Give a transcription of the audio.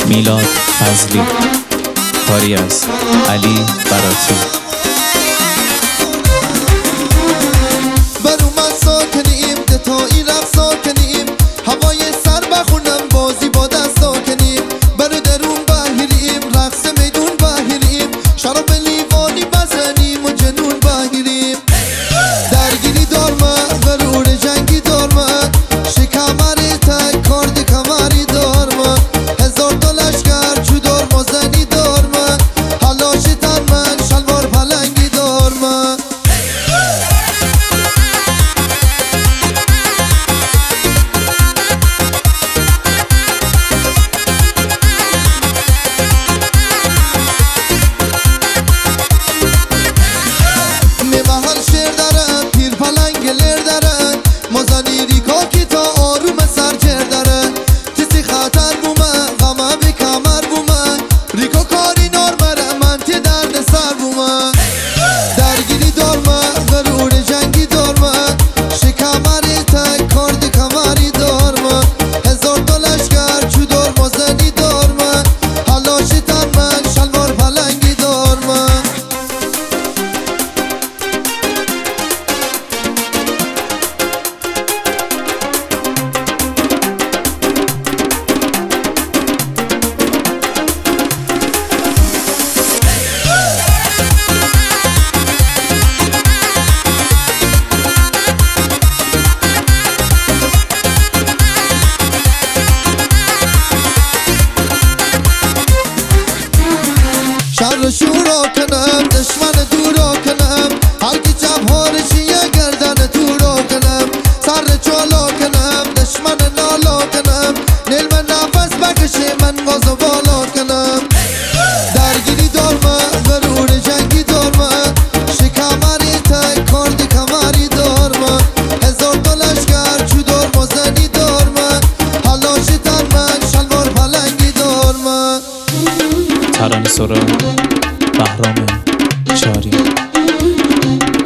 میلاد فضلی، کاری از علی براتی. برو من ساکنیم دتایی رفت ساکنیم، هوای سر بخونم بازی با دست ساکنیم. برو درون بهیریم رقص میدون بهیریم، شراب لیوانی بزنیم و جنون بهیریم. درگیری دارمن غرور جنگی دارمن، شکمری تک کارد کمری دارمن. هزار تا لشکر چو دار مازنی دارمن، حلاش تن من شلوار پلنگی دارمن. محل شیر دارن پیر پلنگ لر دارن، مازنی ریکا کی تا آروم سر جر دارن. تیسی خطر بومه غمه بی کمر بومه، ریکا کاری نارمره من تی درد سر بومه. درگیری دارمه غرور جنگی دارمه، شکمری تک کارد کمری دارمه. هزار تا لشکر چو دار مازنی دارمه، حلاش تن من شلوار پلنگی دارمه. شر شورا کنم دشمن دورا کنم، هرکی جبهارشی گردن تورا کنم. سر چالا کنم دشمن نالا کنم، نیل من نفس بکشه من غازو بالا کنم. درگیری دارمن غرور جنگی دارمن، شکمری تک کارد کمری دارمن. هزار تا لشکر چو دار مازنی دارمن، حلاش تن من شلوار پلنگی دارمن. ترانه سرا بهرام چاری.